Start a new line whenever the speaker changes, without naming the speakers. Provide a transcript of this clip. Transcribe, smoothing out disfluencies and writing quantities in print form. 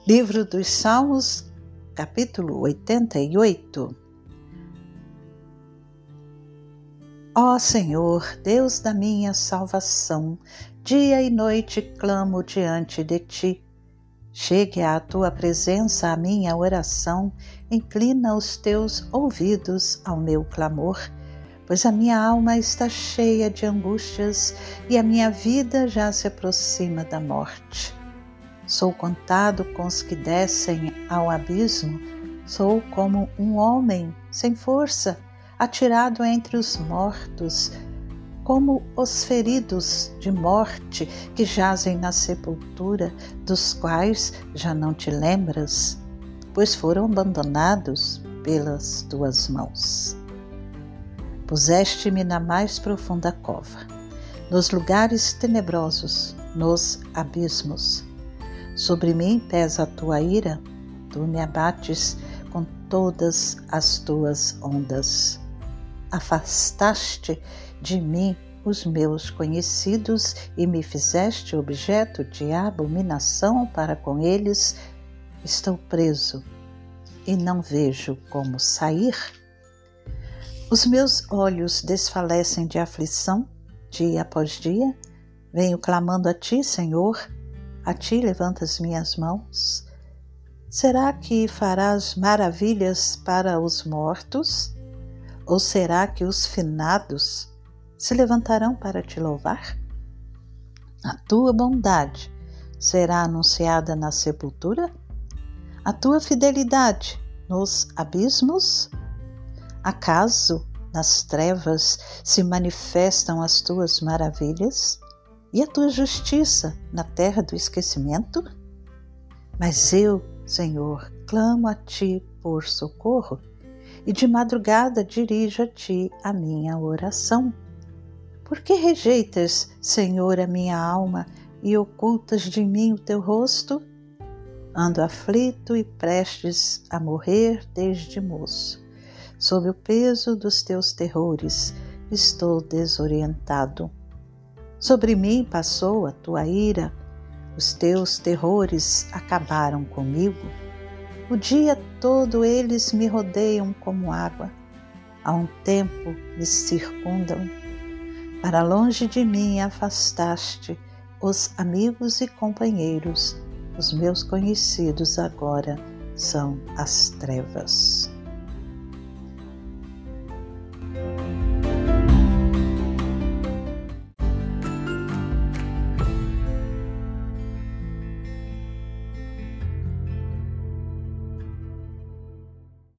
Livro dos Salmos, capítulo 88. Ó Senhor, Deus da minha salvação, dia e noite clamo diante de Ti. Chegue à Tua presença a minha oração, inclina os Teus ouvidos ao meu clamor, pois a minha alma está cheia de angústias e a minha vida já se aproxima da morte. Sou contado com os que descem ao abismo, sou como um homem sem força, atirado entre os mortos, como os feridos de morte que jazem na sepultura, dos quais já não te lembras, pois foram abandonados pelas tuas mãos. Puseste-me na mais profunda cova, nos lugares tenebrosos, nos abismos. Sobre mim pesa a tua ira, tu me abates com todas as tuas ondas. Afastaste de mim os meus conhecidos e me fizeste objeto de abominação para com eles. Estou preso e não vejo como sair. Os meus olhos desfalecem de aflição, dia após dia. Venho clamando a ti, Senhor. A ti levanto as minhas mãos. Será que farás maravilhas para os mortos? Ou será que os finados se levantarão para te louvar? A tua bondade será anunciada na sepultura? A tua fidelidade nos abismos? Acaso nas trevas se manifestam as tuas maravilhas? E a tua justiça na terra do esquecimento? Mas eu, Senhor, clamo a ti por socorro, e de madrugada dirijo a ti a minha oração. Por que rejeitas, Senhor, a minha alma e ocultas de mim o teu rosto? Ando aflito e prestes a morrer desde moço. Sob o peso dos teus terrores, estou desorientado. Sobre mim passou a tua ira, os teus terrores acabaram comigo. O dia todo eles me rodeiam como água, há um tempo me circundam. Para longe de mim afastaste os amigos e companheiros, os meus conhecidos agora são as trevas.